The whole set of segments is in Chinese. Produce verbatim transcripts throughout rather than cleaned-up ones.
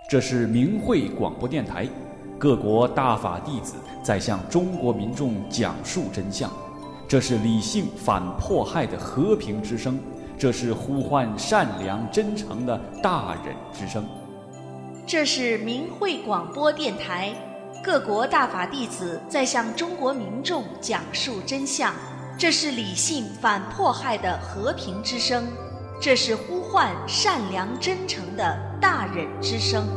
这是明慧广播电台，各国大法弟子在向中国民众讲述真相。这是理性反迫害的和平之声，这是呼唤善良真诚的大忍之声。 这是明慧广播电台，各国大法弟子在向中国民众讲述真相。这是理性反迫害的和平之声，这是呼唤善良真诚的大忍之声。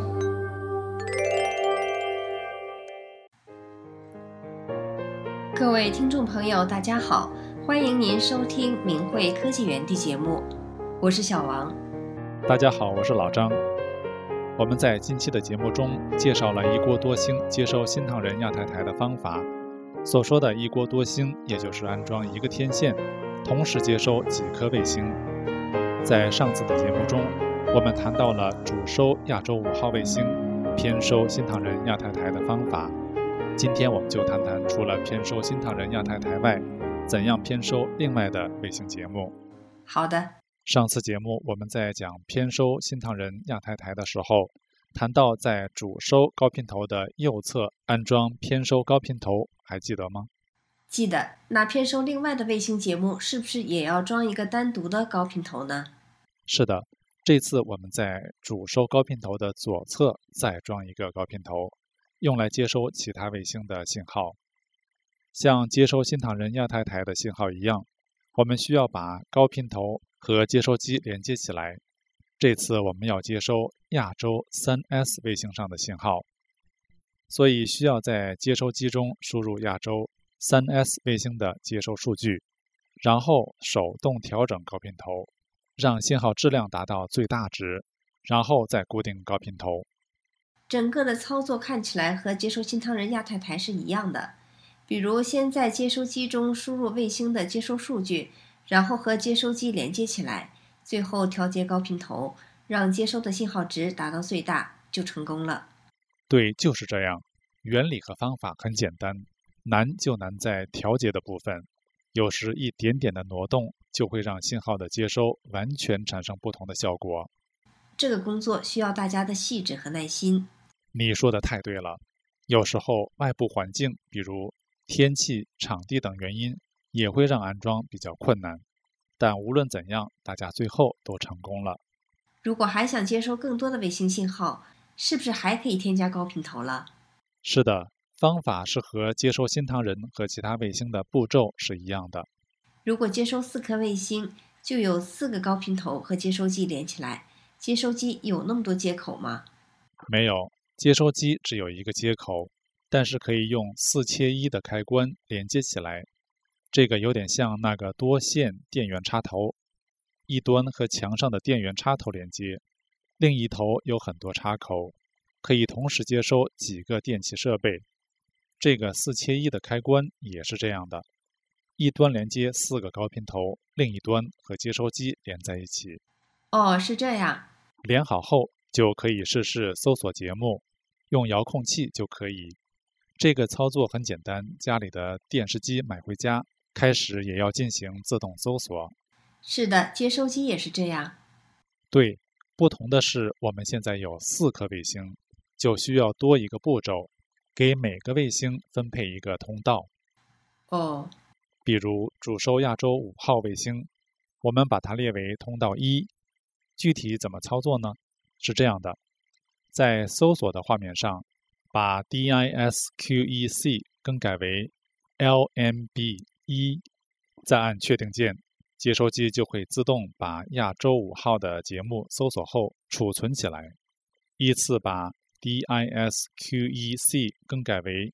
各位听众朋友，大家好，欢迎您收听明慧科技园地节目，我是小王。 大家好，我是老张。我们在近期的节目中介绍了一锅多星接收新唐人亚太台的方法。所说的一锅多星，也就是安装一个天线，同时接收几颗卫星。在上次的节目中，我们谈到了主收亚洲五号卫星，偏收新唐人亚太台的方法。今天我们就谈谈除了偏收新唐人亚太台外，怎样偏收另外的卫星节目。 好的。 上次节目我们在讲偏收新唐人亚太台的时候，谈到在主收高频头的右侧安装偏收高频头，还记得吗？ 记得。那偏收另外的卫星节目是不是也要装一个单独的高频头呢？ 是的，这次我们在主收高频头的左侧再装一个高频头，用来接收其他卫星的信号。像接收新唐人亚太台的信号一样，我们需要把高频头和接收机连接起来。这次我们要接收亚洲 三 S 卫星上的信号，所以需要在接收机中输入亚洲 三 S 卫星的接收数据，然后手动调整高频头，让信号质量达到最大值，然后再固定高频头。 整个的操作看起来和接收新唐人亚太台是一样的，比如先在接收机中输入卫星的接收数据，然后和接收机连接起来，最后调节高频头，让接收的信号值达到最大，就成功了。 对，就是这样。原理和方法很简单，难就难在调节的部分。有时一点点的挪动就会让信号的接收完全产生不同的效果。 这个工作需要大家的细致和耐心。 你说的太对了。有时候外部环境，比如天气、场地等原因，也会让安装比较困难。但无论怎样，大家最后都成功了。 如果还想接收更多的卫星信号，是不是还可以添加高频头了？ 是的，方法是和接收新唐人和其他卫星的步骤是一样的。 如果接收四颗卫星，就有四个高频头和接收机连起来。接收机有那么多接口吗？ 没有，接收机只有一个接口，但是可以用四切一的开关连接起来。这个有点像那个多线电源插头，一端和墙上的电源插头连接，另一头有很多插口，可以同时接收几个电气设备。这个四切一的开关也是这样的，一端连接四个高频头，另一端和接收机连在一起。 哦，是这样。 连好后就可以试试搜索节目，用遥控器就可以。这个操作很简单，家里的电视机买回家，开始也要进行自动搜索。 是的，接收机也是这样。 对，不同的是我们现在有四颗卫星，就需要多一个步骤，给每个卫星分配一个通道。 哦。 比如主收亚洲五号卫星，我们把它列为通道一。具体怎么操作呢？是这样的，在搜索的画面上，把 D I S Q E C 更改为 L M B 一，再按确定键，接收机就会自动把亚洲五号的节目搜索后储存起来。依次把 D I S Q E C 更改为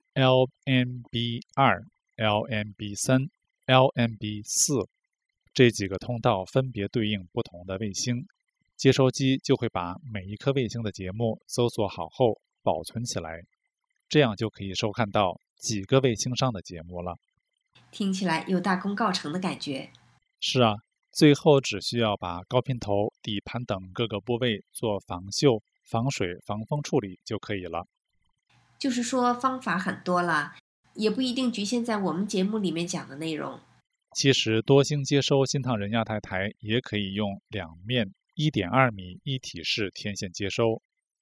L M B 二、L M B 三、L M B 四，这几个通道分别对应不同的卫星，接收机就会把每一颗卫星的节目搜索好后保存起来，这样就可以收看到几个卫星上的节目了。 听起来有大功告成的感觉。 是啊，最后只需要把高频头、底盘等各个部位做防锈、防水、防风处理就可以了。 就是说方法很多了，也不一定局限在我们节目里面讲的内容。 其实多星接收新唐人亚太台也可以用两面 一点二米一体式天线接收，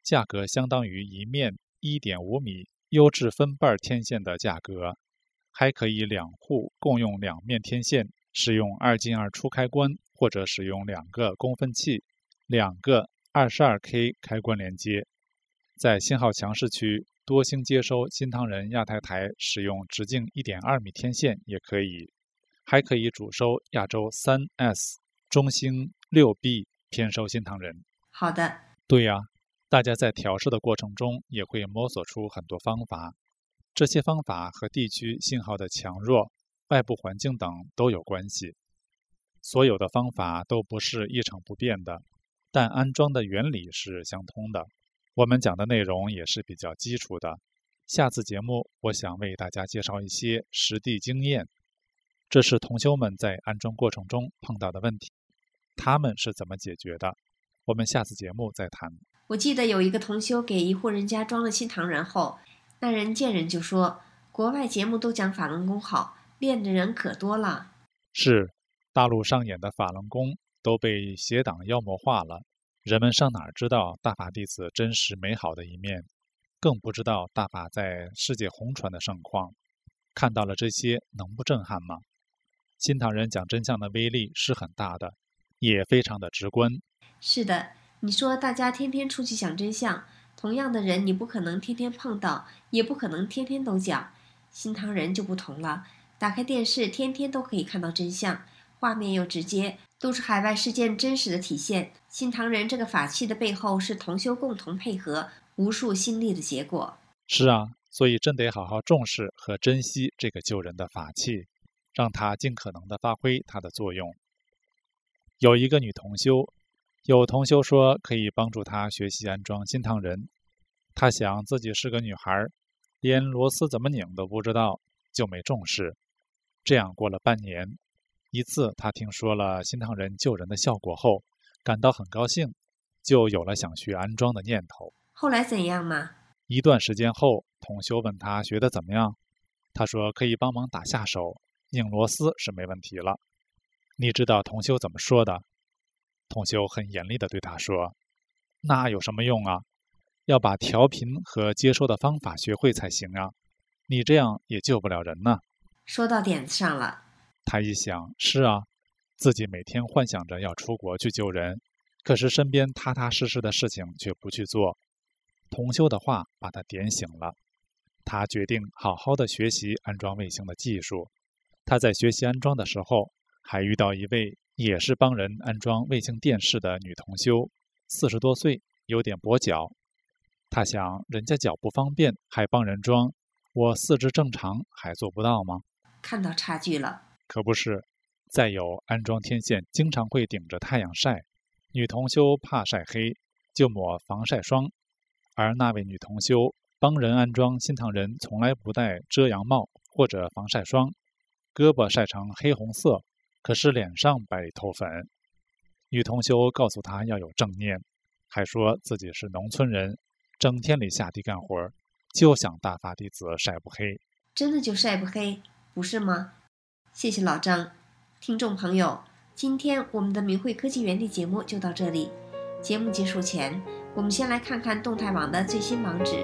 价格相当于一面 一点五米优质分瓣天线的价格，还可以两户共用两面天线，使用二进二出开关，或者使用两个供分器，两个 二十二K 开关连接。在信号强势区，多星接收新唐人亚太台使用直径 一点二米天线也可以，还可以主收亚洲 三 S、 中星 六 B 偏收新唐人。 好的。 对呀、啊，大家在调试的过程中也会摸索出很多方法，这些方法和地区信号的强弱、外部环境等都有关系。所有的方法都不是一成不变的，但安装的原理是相通的。我们讲的内容也是比较基础的，下次节目我想为大家介绍一些实地经验，这是同修们在安装过程中碰到的问题，他们是怎么解决的，我们下次节目再谈。 我记得有一个同修给一户人家装了新唐人后，那人见人就说，国外节目都讲法轮功好，练的人可多了。 是，大陆上演的法轮功都被邪党妖魔化了，人们上哪儿知道大法弟子真实美好的一面，更不知道大法在世界红传的盛况。看到了这些，能不震撼吗？新唐人讲真相的威力是很大的，也非常的直观。 是的，你说大家天天出去讲真相，同样的人你不可能天天碰到，也不可能天天都讲。新唐人就不同了，打开电视天天都可以看到真相，画面又直接，都是海外事件真实的体现。新唐人这个法器的背后是同修共同配合，无数心力的结果。 是啊，所以真得好好重视和珍惜这个救人的法器，让它尽可能的发挥它的作用。有一个女同修，有同修说可以帮助她学习安装新唐人，她想自己是个女孩，连螺丝怎么拧都不知道，就没重视。这样过了半年，一次她听说了新唐人救人的效果后，感到很高兴，就有了想学安装的念头。 后来怎样嘛？ 一段时间后，同修问她学得怎么样，她说可以帮忙打下手，拧螺丝是没问题了。你知道同修怎么说的？同修很严厉地对她说，那有什么用啊？要把调频和接收的方法学会才行啊，你这样也救不了人呢。 说到点子上了。 他一想，是啊，自己每天幻想着要出国去救人，可是身边踏踏实实的事情却不去做。同修的话把他点醒了，他决定好好的学习安装卫星的技术。他在学习安装的时候，还遇到一位也是帮人安装卫星电视的女同修，四十多岁，有点跛脚。他想，人家脚不方便还帮人装，我四肢正常还做不到吗？ 看到差距了。 可不是，再有安装天线经常会顶着太阳晒，女同修怕晒黑，就抹防晒霜，而那位女同修帮人安装新唐人从来不戴遮阳帽或者防晒霜，胳膊晒成黑红色，可是脸上白里透粉。女同修告诉她要有正念，还说自己是农村人，整天里下地干活，就想大法弟子晒不黑。 真的就晒不黑，不是吗？谢谢老张。听众朋友，今天我们的明慧科技原地节目就到这里。节目结束前，我们先来看看动态网的最新网址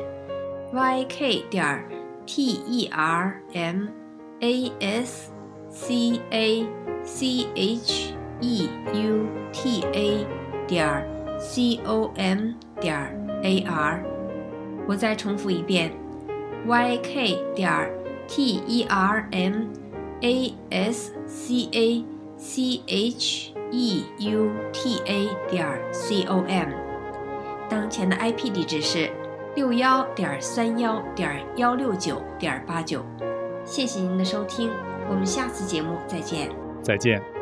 y k 点 t e r m a s c a c h e u t a 点 c o m 点 a r。我再重复一遍 y k 点 t e r m a s c a c h e u t a 点 c o m。 当前的 I P 地址是 六一点三一点一六九点八九。谢谢您的收听，我们下次节目再见。 再见。